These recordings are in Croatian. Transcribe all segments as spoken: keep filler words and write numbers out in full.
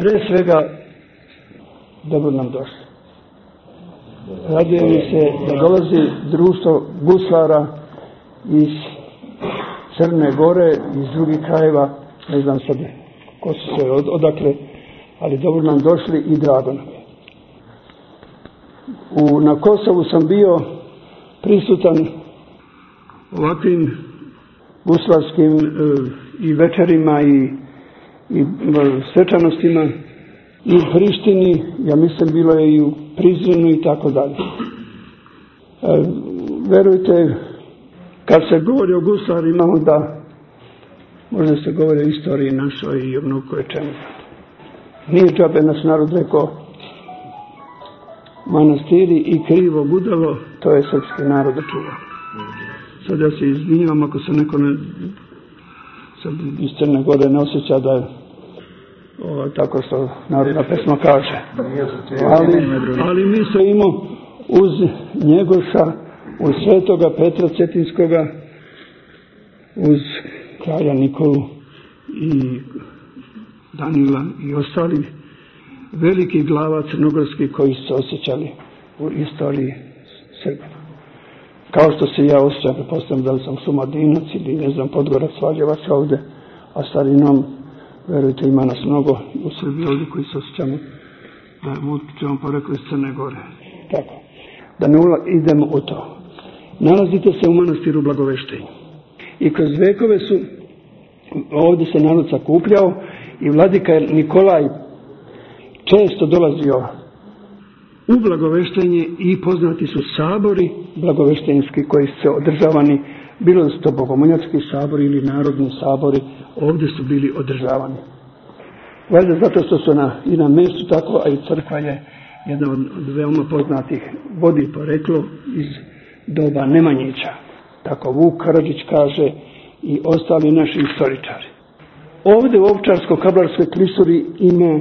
Pre svega, dobro nam došli. Radujem se da dolazi društvo guslara iz Crne Gore, iz drugih krajeva, ne znam sad ko su se od, odakle, ali dobro nam došli i drago nam je. U, na Kosovu sam bio prisutan ovakvim guslarskim e, i večerima i, i e, svečanostima i u Prištini, ja mislim bilo je i u Prizrenu i tako dalje. E, verujte, kad se govori o guslarima, onda možda se govori o istoriji našoj i o mnogo koje čemu. Nije džabe naš narod rekao manastiri i krivo gudalo, to je srpski narod čuva. Sad ja se izvinjavam ako se neko ne, sad iz Crne Gore ne osjeća da je o, tako što narodna pesma kaže. Ali, ali mi stojimo uz Njegoša, uz svetoga Petra Cetinskoga, uz kralja Nikolu i Danila i ostali veliki glava crnogorski koji su se osjećali u istoriji Srbina. Kao što se ja osjećam, pretpostavljam da li sam Sumadinac ili ne znam Podgorac, Valjevac ovde, a starinom, verujte, ima nas mnogo u Srbiji ovdje koji se osjećamo da vučemo porekli iz Crne Gore. Tako, da ne ula, idemo u to. Nalazite se u manastiru Blagoveštenju i kroz vekove su ovdje se narod sakupljao i vladika Nikolaj često dolazio u Blagoveštenje i poznati su sabori blagoveštenjski koji su održavani, bilo su to bogomonjački sabori ili narodni sabori, ovdje su bili održavani. Valjda zato što su na, i na mjestu tako, a i crkva je jedna od, od veoma poznatih, vodi poreklo iz doba Nemanjića. Tako Vuk Karadžić kaže i ostali naši istoričari. Ovdje u Ovčarsko-Kablarskoj klisuri ima,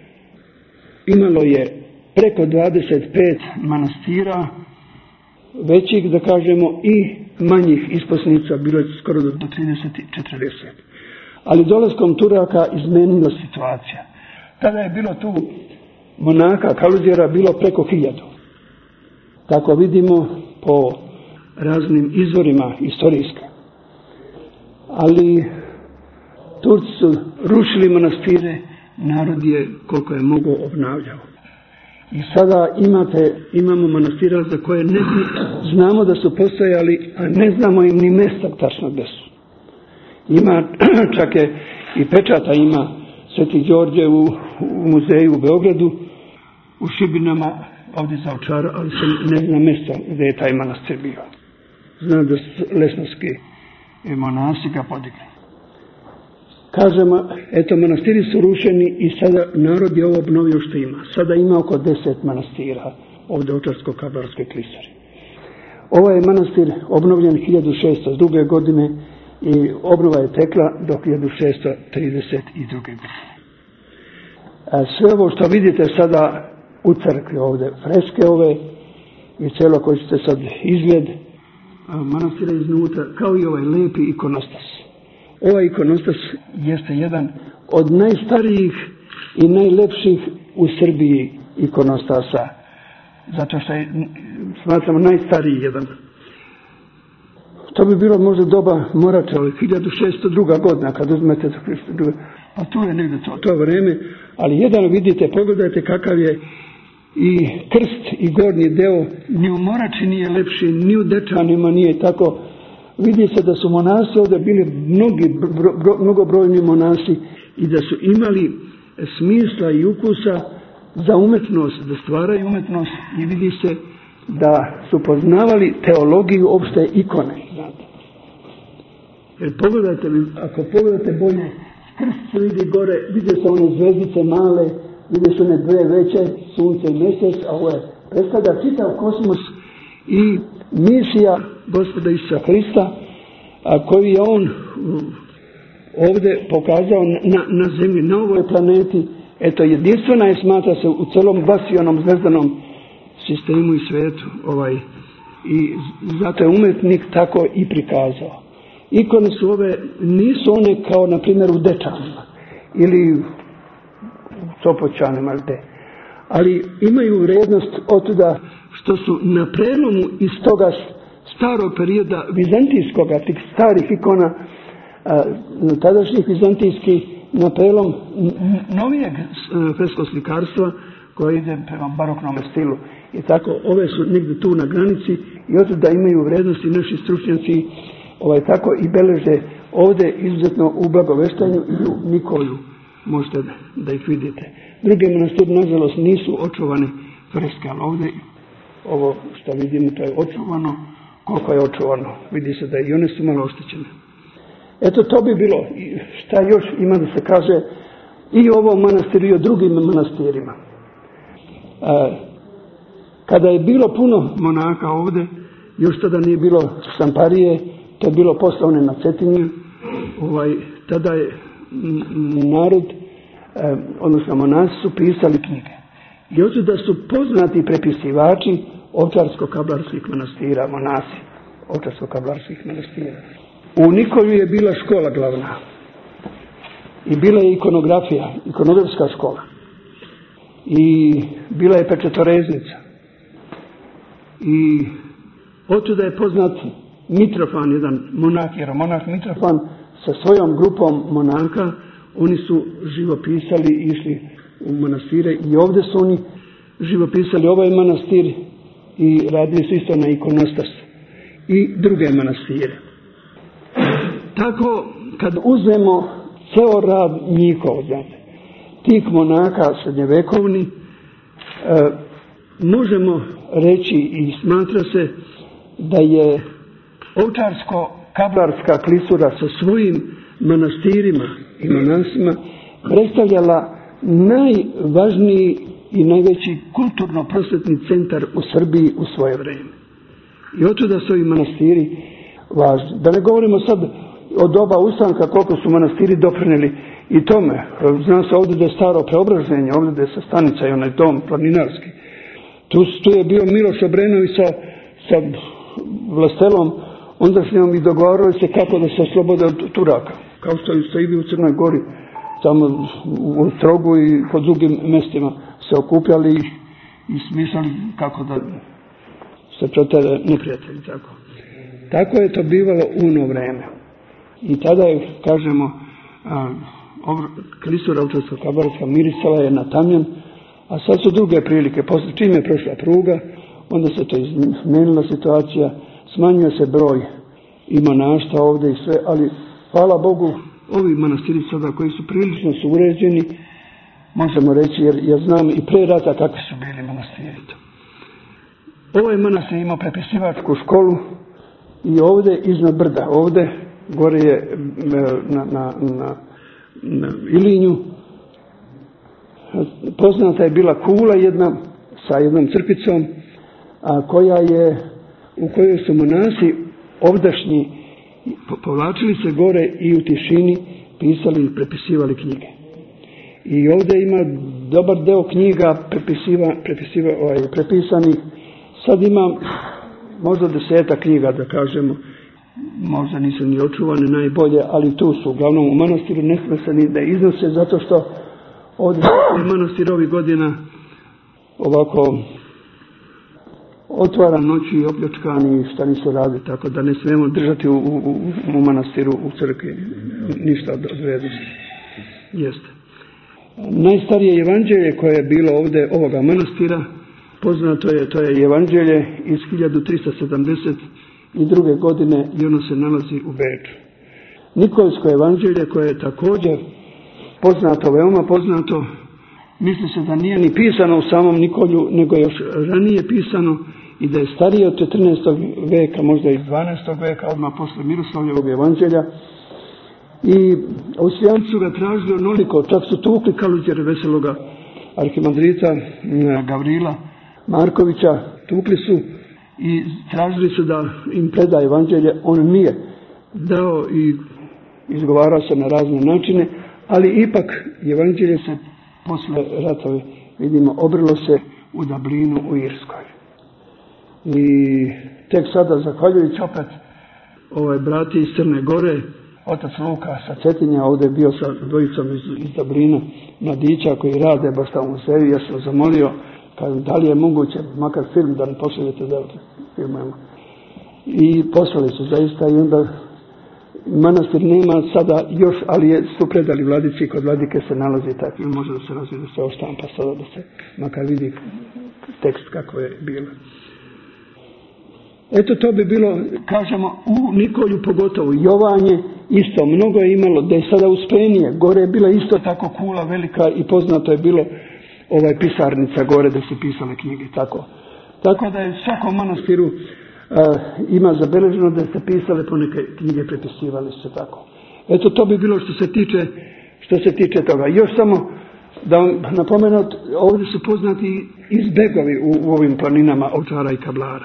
imalo je preko dvadeset pet manastira, većih, da kažemo, i manjih isposnica, bilo je skoro do trideset četrdeset. Ali dolaskom Turaka izmenila situacija. Tada je bilo tu monaka, kaluzijera, bilo preko hiljadu. Tako vidimo po raznim izvorima istorijskim. Ali Turci su rušili manastire, narod je koliko je mogao obnavljao. I sada imate, imamo manastira za koje ne znamo da su postojali, a ne znamo im ni mjesta tačno gdje su. Ima, čak je i pečata ima Sveti Đorđe u, u muzeju u Beogradu, u Šibinama, ovdje za Ovčara, ali se ne zna mjesta gdje je taj manastir bio. Znam da su lesnovski monasi ga podigli. Kažemo, eto, manastiri su rušeni i sada narod je ovo obnovio što ima. Sada ima oko deset manastira ovdje u Ovčarsko-Kablarskoj klisuri. Ovaj manastir obnovljen hiljadu šeststo druge. godine i obnova je tekla do hiljadu šeststo trideset druge. godine. A sve ovo što vidite sada u crkvi ovdje, freske ove i cijelo koji ćete sad izgled manastira iznutra, kao i ovaj lepi ikonostas. Ovaj ikonostas jeste jedan od najstarijih i najlepših u Srbiji ikonostasa. Zato što je, smatramo, najstariji jedan. To bi bilo možda doba Morača, hiljadu šeststo druga. godina, kad uzmete za Hristo druga. Pa to je negdje to, to vrijeme. Ali jedan vidite, pogledajte kakav je i krst i gornji deo, ni u Morači nije lepši, ni u Dečanima nije tako. Vidi se da su monasi ovdje bili mnogi, bro, bro, mnogobrojni monasi i da su imali smisla i ukusa za umetnost, da stvaraju umetnost i vidi se da su poznavali teologiju opšte ikone. Znate. Jer pogledajte, ako pogledate bolje, krst se vidi gore, vidi se one zvezdice male, vidi se one dve veće, sunce i mjesec, a ovo je predstavlja čitav kosmos i misija Gospoda Isusa Hrista, a koju je on ovdje pokazao na, na zemlji, na ovoj planeti. Eto, jedinstvena je, smatra se, u celom basionom zvezdanom sistemu i svetu. Ovaj, I zato je umetnik tako i prikazao. Ikone su ove, nisu one kao, na primjer, u Dečanima ili Sopoćanima, ali imaju vrijednost otuda što su na prelomu iz toga starog perioda vizantijskoga, tih starih ikona, tadašnjih vizantijskih, na prelom novijeg freskoslikarstva koje ide prema baroknom stilu. I tako, ove su negdje tu na granici i otuda imaju vrijednosti naši stručnjaci, ovaj, tako i beleže ovdje izuzetno u Blagoveštanju i u Nikolju. Možete da ih vidite. Druge manastiri, nažalost, nisu očuvane freske, ali ovdje ovo što vidimo, to je očuvano. Koliko je očuvano? Vidi se da i one su malo oštećene. Eto, to bi bilo. Šta još ima da se kaže i o ovom manastiru i o drugim manastirima. E, kada je bilo puno monaka ovdje, još tada nije bilo štamparije, to je bilo poslovne na Cetinju, ovaj, tada je narod, e, odnosno monasi su pisali knjige. I otuda su poznati prepisivači ovčarsko-kablarskih manastira, monasi ovčarsko-kablarskih manastira. U Nikolju je bila škola glavna i bila je ikonografija, ikonografska škola i bila je pečetoreznica i otuda je poznat Mitrofan, jedan monah, jer monah Mitrofan sa svojom grupom monaka, oni su živopisali i išli u manastire i ovdje su oni živopisali ovaj manastir i radili su isto na ikonostasu i druge manastire. Tako, kad uzmemo ceo rad njihov, znate, tih monaka srednjevekovni, e, možemo reći i smatra se da je ovčarsko-kablarska klisura sa svojim manastirima i monasima predstavljala najvažniji i najveći kulturno-prosvetni centar u Srbiji u svoje vrijeme. I otuda su i manastiri važni. Da ne govorimo sad o doba ustanka koliko su manastiri doprinijeli i tome. Zna se ovdje da je staro Preobraženje, ovdje da je sa stanica i onaj dom planinarski. Tu, tu je bio Miloš Obrenović sa, sa vlastelom, onda s njom i dogovarali se kako da se oslobode od Turaka. Kao što ste i vi u Crnoj Gori, tamo u Trogu i po drugim mjestima se okupljali i, i smišljali kako da se protere neprijatelji. Tako. Tako je to bivalo u ono vreme. I tada je, kažemo, klisura ovčarsko-kablarska mirisala je na tamjan, a sad su druge prilike. Posle čim je prošla pruga, onda se to izmenila situacija, smanjuje se broj i monaštva ovdje i sve, ali hvala Bogu, ovi manastiri sada koji su prilično su uređeni, možemo reći, jer ja znam i pre rata kakvi su bili manastiri. Ovaj manastir imao prepisivačku školu i ovdje iznad brda, ovdje gore je na, na, na, na Ilinju, poznata je bila kula jedna sa jednom crkvicom, a koja je, u kojoj su monasi ovdašnji povlačili se gore i u tišini pisali i prepisivali knjige. I ovdje ima dobar deo knjiga prepisiva, prepisiva, ovaj, prepisanih. Sad ima možda deseta knjiga, da kažemo, možda nisu ni očuvane najbolje, ali tu su uglavnom u manastiru, ne sme se ni da iznose, zato što ovdje je manastir ovih godina ovako otvaran noći i opljačkani, šta nisu radili, tako da ne smijemo držati u, u, u manastiru, u crkvi, ništa od vrijednosti. Jeste. Najstarije evanđelje koje je bilo ovdje ovoga manastira, poznato je, to je evanđelje iz hiljadu trista sedamdeset druge. godine i ono se nalazi u Beču. Nikolsko evanđelje koje je također poznato, veoma poznato, misli se da nije ni pisano u samom Nikolju, nego je još ranije pisano i da je starije od četrnaestog veka, možda i dvanaestog veka, odmah posle Miroslavljevog evanđelja. I Austrijanci su ga tražili onoliko, čak su tukli Kaluđera Veseloga, arhimandrita Gavrila Markovića, tukli su i tražili su da im preda evanđelje. On nije dao i izgovarao se na razne načine, ali ipak evanđelje se posle ratove, vidimo, obrilo se u Dublinu u Irskoj. I tek sada, zahvaljujući opet ovaj brati iz Crne Gore, otac Luka sa Cetinja, ovdje je bio sa dvojicom iz, iz Dublina, mladića koji rade baš tamo u muzeju. Ja sam zamolio, kažem, da li je moguće, makar film da ne pošaljete da filmujemo. I poslali su zaista i onda manastir nema sada još, ali je, su predali vladici, kod vladike se nalazi taj film, može da se razvije, da se oštampa sada, da se makar vidi tekst kako je bilo. Eto, to bi bilo, kažemo, u Nikolju pogotovo. Jovanje isto, mnogo je imalo, da je sada uspenije, gore je bila isto tako kula velika i poznato je bilo ovaj pisarnica gore da se pisale knjige, tako. Tako da je u svakom manastiru uh, ima zabeleženo da se pisale poneke knjige, prepisivali se tako. Eto, to bi bilo što se tiče, što se tiče toga. Još samo da vam napomenem, ovdje su poznati izbegovi u, u ovim planinama Ovčara i Kablara.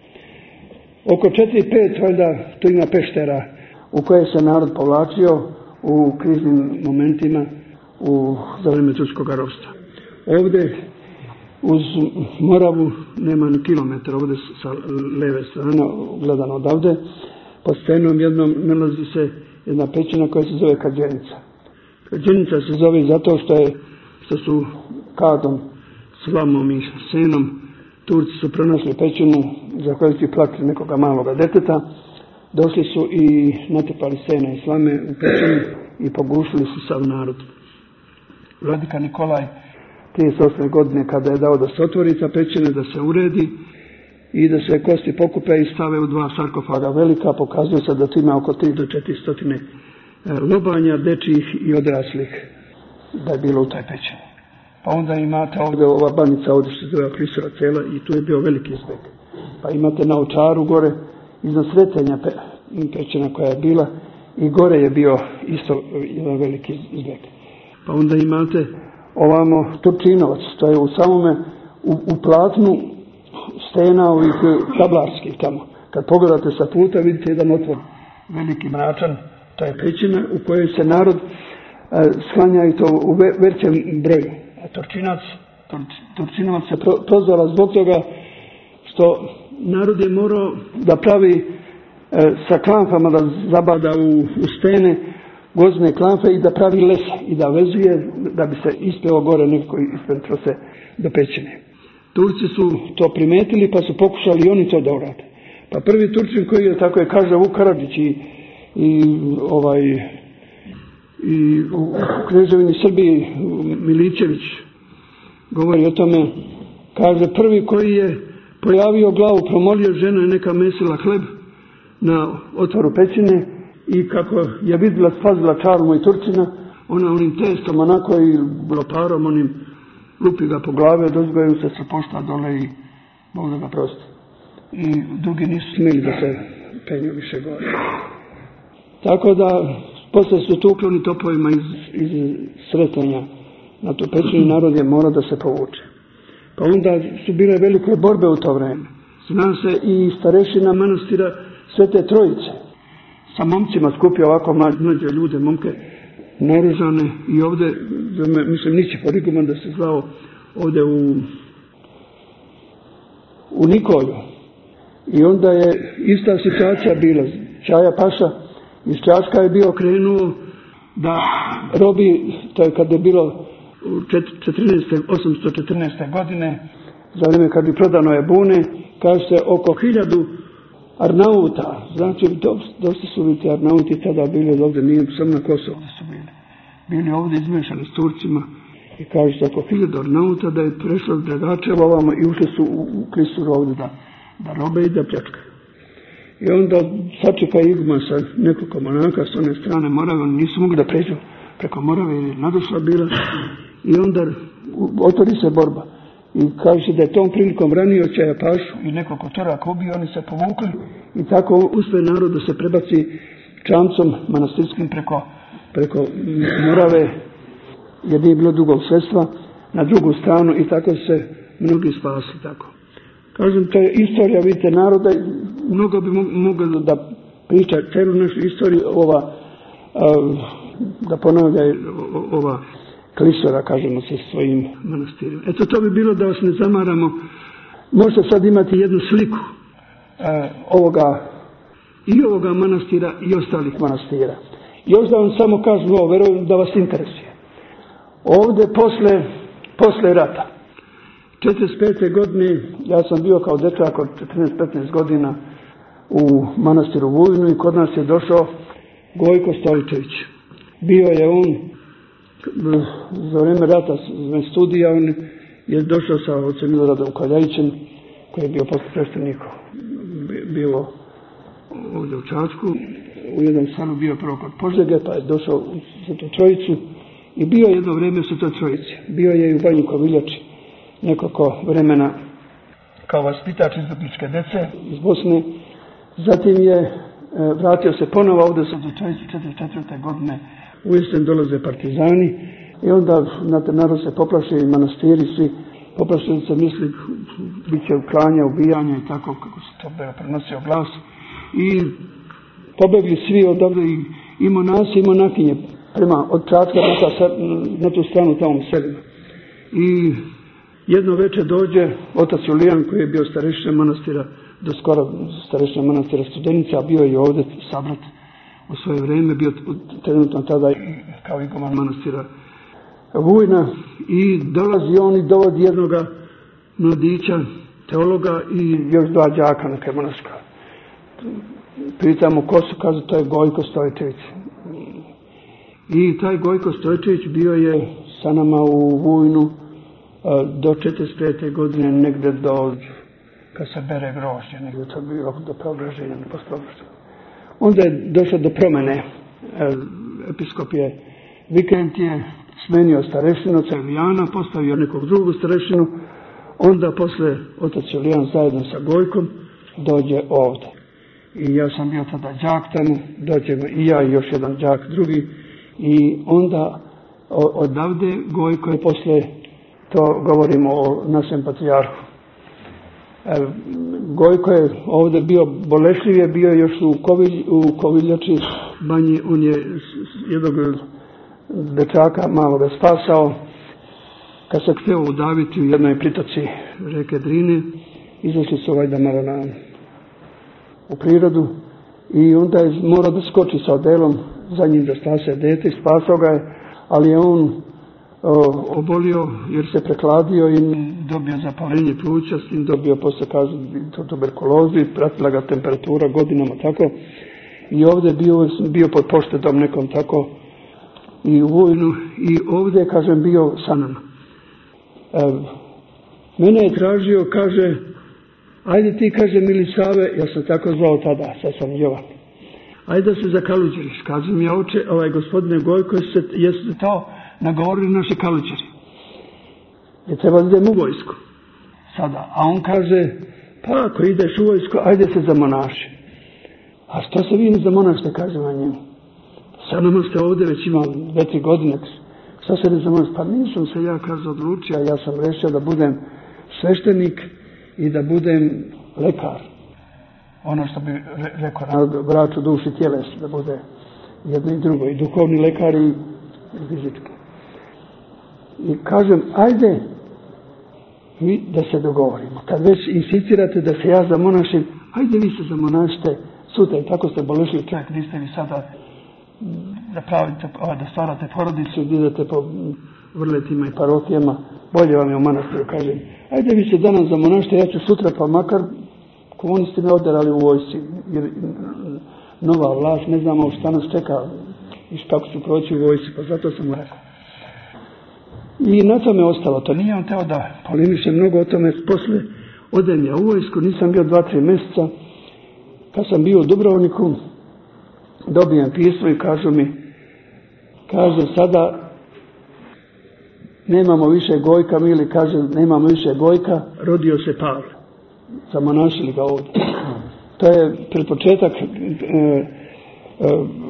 Oko četiri pet, valjda, tu ima peštera u koje se narod povlačio u kriznim momentima u, za vrijeme turskog ropstva. Ovdje uz Moravu nema ni kilometra, ovdje sa leve strane, gledano odavde, pod stenom jednom nalazi se jedna pećina koja se zove Kađenica. Kađenica se zove zato što, je, što su kadom, slamom i senom Turci su pronašli pećinu zahvaljujući plaću nekoga maloga deteta. Došli su i natrpali sena i slame u pećinu i pogušili su sav narod. Vladika Nikolaj trideset osme godine kada je dao da se otvori ta pećina, da se uredi i da se kosti pokupe i stave u dva sarkofaga velika, pokazuje se da tu ima oko tri do četiri stotine lobanja, dečjih i odraslih da je bilo u taj pećini. Pa onda imate ovdje ova banica, ovdje što se zove Klisura cela i tu je bio veliki izbeg. Pa imate na Ovčaru gore, iznad Sretenja pe, pećina koja je bila i gore je bio isto jedan veliki izbeg. Pa onda imate ovamo Turčinovac, to je u samome, u, u platnu stena ovih tablarskih tamo. Kad pogledate sa puta vidite jedan otvor, veliki mračan, to je pećina u kojoj se narod e, sklanja i to u ve, većem broju. A Turčinac, Tur, Turčinovac se pro, prozvala zbog toga što narod je morao da pravi e, sa klamfama, da zabada u, u stene gozne klamfe i da pravi les i da vezuje da bi se ispeo gore nekako ispentro se do pećine. Turci su to primetili pa su pokušali i oni to da urade. Pa prvi Turčin koji je, tako je kaže Vuk Karadžić i, i ovaj i u Kneževini Srbiji Miličević govori o tome, kaže prvi koji je pojavio glavu, promolio, žena je neka mesila hleb na otvoru pećine i kako je vidjela, spazila čarmu i Turčina, ona onim testom onako i loparom onim lupi ga po glave, dozgoju se sa pošta dole i Bog da ga prosti. I drugi nisu smeli da se penju više gore. Tako da posle su tukli topovima iz, iz Sretenja na tu pećinu, narod je mora da se povuče. Pa onda su bile velike borbe u to vreme. Zna se i starešina manastira Svete Trojice sa momcima skupio ovako mlađe ljude, momke naoružane i ovdje, mislim, Nići Poriguman da se zvao ovdje u, u Nikolju. I onda je ista situacija bila. Čaja Paša iz Čačka je bio krenuo da robi, to je kad je bilo osamsto četrnaeste. godine, za vrijeme kad bi prodano je bune, kaže se oko hiljadu Arnauta, znači dosta su vidjeti Arnauti tada bili ovdje, nije samo na Kosovo su bili. Bili ovdje izmešani s Turcima i kaže se oko hiljadu Arnauta da je prešlo Dragačevo ovamo i ušli su u, u Klisuru ovdje da, da robe i da pljačkaju. I onda sačeka Igman sa nekoliko monaka s one strane Morave, oni nisu mogli da pređu preko Morave jer je nadošla bila i onda otvori se borba. I kaže se da je tom prilikom ranio Čaja Pašu i nekoliko Turaka ubio, oni se povukli i tako uspije narod da se prebaci čamcom manastirskim preko, preko Morave, jer nije bilo drugog sredstva, na drugu stranu i tako se mnogi spasli tako. Kažem, to je istorija, vidite, naroda, mnogo bi moglo da priča celu našu istoriju, ova, da ponavlja ova Klisura, kažemo, sa svojim manastirima. Eto, to bi bilo da vas ne zamaramo. Možete sad imati jednu sliku e, ovoga i ovoga manastira i ostalih manastira. Još da vam samo kažu, ovo, verujem da vas interesuje. Ovdje posle, posle rata, četrdeset pete godine, ja sam bio kao dečak od četrnaest petnaest godina u manastiru Vujinu i kod nas je došao Gojko Stojičević. Bio je on, za vrijeme rata studija, on je došao sa ocem Miloradom Koljajićem, koji je bio potpredsjednik bilo ovdje u Čačku. U jednom stanu bio prvo kod Požege, pa je došao u Svetu Trojicu i bio jedno vrijeme u Svetoj Trojici. Bio je i u Banji Koviljači nekoliko vremena kao vaspitač izbjegličke dece iz Bosne. Zatim je e, vratio se ponovo ovdje u Svetoj Trojici četrdeset četvrte godine. U jesen dolaze partizani i onda znate, narod se poplašio i manastiri svi poplašili se, misli bit će klanja, ubijanja i tako kako se to bio prenosio glas. I pobegli svi odavde i, i monasi i monakinje prema od Čačka na, ta, na tu stranu tamo selima. I jedno večer dođe otac Julijan koji je bio starešina manastira, do skoro starešina manastira Studenica, a bio je ovdje sabrat u svoje vrijeme, bio trenutno tada kao iguman manastira Vujna i dolazi on i dovodi jednoga mladića, teologa i još dva đaka neka monaška. Pitamo ko su, kaže to je Gojko Stojčević. I taj Gojko Stojčević bio je sa nama u Vujnu do četrdeset pete godine, negdje do, kad se bere grožđe, negdje to bilo do preobraženja, ne posle obraženja. Onda je došlo do promjene. Episkop je Vikent je smenio starešinu oca Ilijana, postavio nekog drugog starešinu, onda posle otac Ilijan zajedno sa Gojkom dođe ovdje. I ja sam bio tada đak tamo, dođemo i ja i još jedan đak drugi. I onda odavde Gojko je posle, to govorimo o našem patrijarhu. E, Gojko je ovdje bio bolešljiv, je bio još u, Kovilj, u Koviljači banji, on je jednog dečaka maloga spasao. Kad se htio udaviti u jednoj pritoci reke Drine, izašli su ovaj da malo na u prirodu i onda je morao da skoči sa odelom za njim da spase dete, spasao ga je, ali je on o, obolio jer se prekladio i dobio zapalenje pluća, s tim dobio posle kažu tuberkulozu i pratila ga temperatura godinama tako i ovdje bio, bio pod poštedom nekom tako i u Vujnu i ovdje kažem bio sa nama. E, mene je tražio, kaže, ajde ti, kaže, Milisave, ja sam tako zvao tada, sad sam Jovan. Ajde da se zakaluđeriš. Kažem ja, oče, ovaj gospodine Gojko, jeste to nagovorili naši kaluđeri. Je treba da idem u vojsku. Sada. A on kaže, pa ako ideš u vojsku, ajde se zamonaši. A što se vi ne zamonašte, kažem na njemu. Sa nama ste ovdje već imali dve, tri godine. Što se ne zamonašte? Pa nisam se ja, kaže, odlučio, ja sam rešio da budem sveštenik i da budem lekar. Ono što bi re, rekao na vraću duši tjeles, da bude jedno i drugo, i duhovni lekar i, i fizički. I kažem, ajde mi da se dogovorimo. Kad već insistirate da se ja zamonašim, ajde vi se zamonašite sutra i tako ste bolešli čovjek, niste vi sada da pravite, da stvarate porodicu, da idete po vrletima i parokijama, bolje vam je u manastiru, kažem. Ajde vi se danas zamonašite, ja ću sutra pa makar komunisti me oderali u vojsci, jer nova vlast, ne znamo šta nas čeka i kako ću proći u vojsci, pa zato sam rekao. I na tome ostalo, to nije on teo da polemiše mnogo o tome, posle odem ja u vojsku, nisam bio dva, tri mjeseca, kad sam bio u Dubrovniku, dobijem pismo i kažu mi, kaže sada nemamo više Gojka, Mili kaže nemamo više Gojka, rodio se Pavle. Zamonašili ga ovdje. To je pred početak e, e,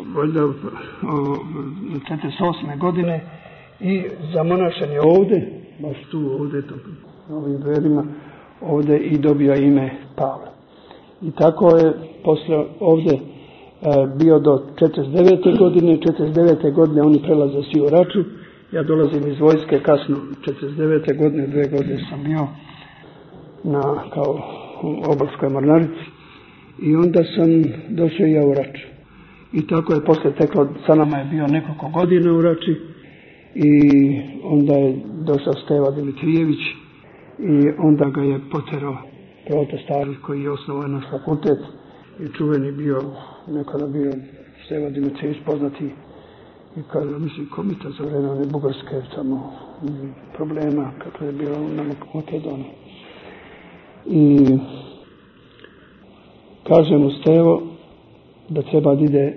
četrdeset osme godine i zamonašen je ovdje, baš tu ovdje, to, na ovim dverima, ovdje i dobio ime Pavle. I tako je posle ovdje e, bio do četrdeset devete godine, četrdeset devete godine oni prelaze svi u Raču, ja dolazim iz vojske kasno, četrdeset devete godine, dve godine sam bio na kao obalskoj mornarici i onda sam došao ja u Raču. I tako je posle teklo, sa nama je bio nekoliko godina u Rači i onda je došao Steva Dimitrijević i onda ga je poterao Proto Starić koji je osnovao naš fakultet i čuveni bio, nekada bio Steva Dimitrijević poznati i kada, mislim, komita za vreme one bugarske tamo problema kako je bilo na Makedoniji. I kaže mu Stevo da treba da ide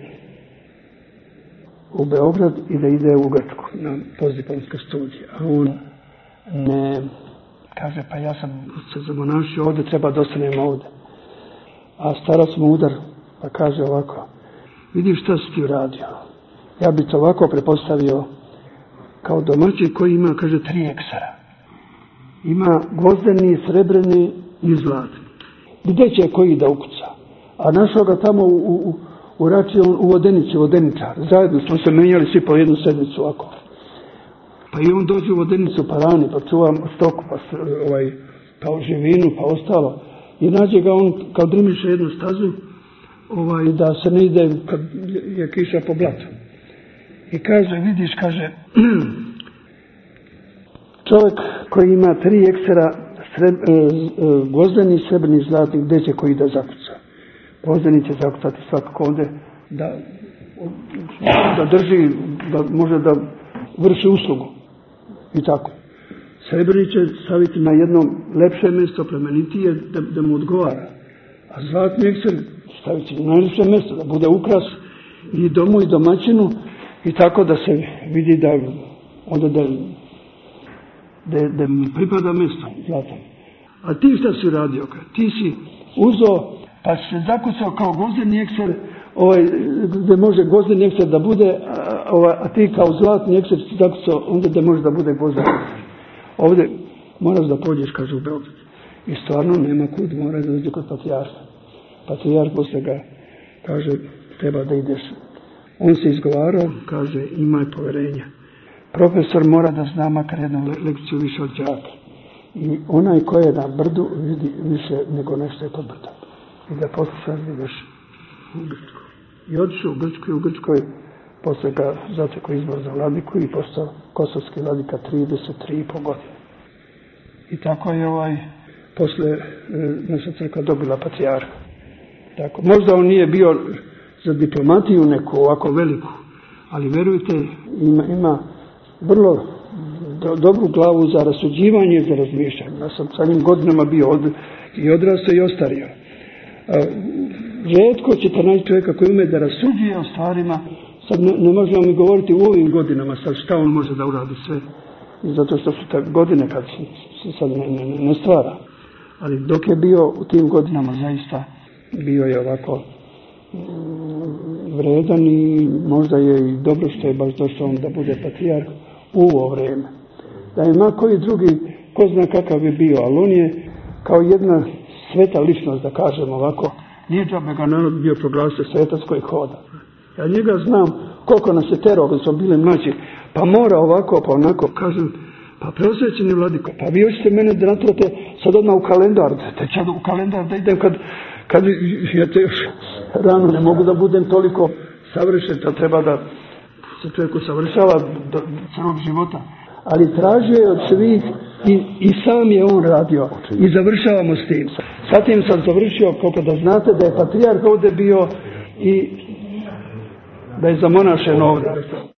u Beograd i da ide u Grčku na postdiplomske studije. A on ne, kaže, pa ja sam se zamonašio ovdje, treba da ostanem ovdje. A starac mu udar, pa kaže ovako, vidiš šta si ti uradio. Ja bi to ovako prepostavio kao domaći koji ima, kaže, tri eksera. Ima gvozdeni, srebrni i zlatni. Gdje će koji da ukuca? A našao ga tamo u, u, u Rači, u Vodenici, Vodeničar. Zajedno smo se menjali svi po jednu sedmicu ovako. Pa i on dođe u Vodenicu, pa rani, pa čuva stoku, pa ovaj, kao živinu, pa ostalo. I nađe ga on kao drmiše jednu stazu, ovaj, da se ne ide kad je kiša po blatu. I kaže, vidiš, kaže, čovjek koji ima tri eksera, sreb, e, e, gvozdeni, srebrni, zlatni, gdje će koji da zakuca? Gvozdeni će zakucati svakako ovdje da, da drži, da može da vrši uslugu. I tako. Srebrni će staviti na jedno lepše mjesto, plemenitije, da, da mu odgovara. A zlatni ekser staviti će na najlepše mjesto, da bude ukras i domu i domaćinu i tako da se vidi da onda da da, da mu pripada mjesto zlatan. A ti šta si radio? Ti si uzeo pa si se zakucao kao gvozdeni ekser, ovaj, gdje može gvozdeni ekser da bude, a, ovaj, a ti kao zlatni ekser si zakucao onda da može da bude gvozdeni ekser. Ovdje moraš da pođeš, kaže, u Beograd. I stvarno nema kud, mora da dođe kod patrijarha. Patrijarh posle ga kaže, treba da ideš. On se izgovarao, kaže, imaj poverenja. Profesor mora da zna makar jednu lekciju više od đaka. I onaj ko je na brdu vidi više nego nešto je pod brdom. I da poslušaš ideš u Grčku. I otišao u Grčku i u Grčkoj posle ga zatekao izbor za vladiku i postao kosovski vladika trideset tri i po godine. I tako je ovaj posle e, naša crkva dobila patrijarha. Tako, možda on nije bio za diplomatiju neku ovako veliku, ali verujte, ima, ima vrlo do, dobru glavu za rasuđivanje, za razmišljanje. Ja sam sa njim godinama bio od, i odrastao i ostario. A, rijetko ćete naći čovjeka koji ume da rasuđuje o stvarima. Sad ne, ne možemo mi govoriti u ovim godinama sad šta on može da uradi sve. I zato što su te godine kad se sad ne, ne, ne stvara. Ali dok je bio u tim godinama zaista bio je ovako vredan i možda je i dobro što je baš došao on da bude patrijarh u ovo vrijeme. Da je ma koji drugi, ko zna kakav bi bio, ali on je kao jedna sveta ličnost, da kažem ovako, nije džabe ga narod bio proglasio svetac koji hoda. Ja njega znam koliko nas je terao kad smo bili mlađi, pa mora ovako, pa onako, kažem, pa preosvećeni vladiko, pa vi hoćete mene da natrate sad odmah u kalendar, te ću u kalendar da idem kad, kad ja te još rano ne mogu da budem toliko savršen, to treba da se čovjek usavršava do celog života. Ali tražio je od svih i, i sam je on radio. I završavamo s tim. Sa tim sam završio, koliko da znate da je patrijarh ovdje bio i da je zamonašen ovdje.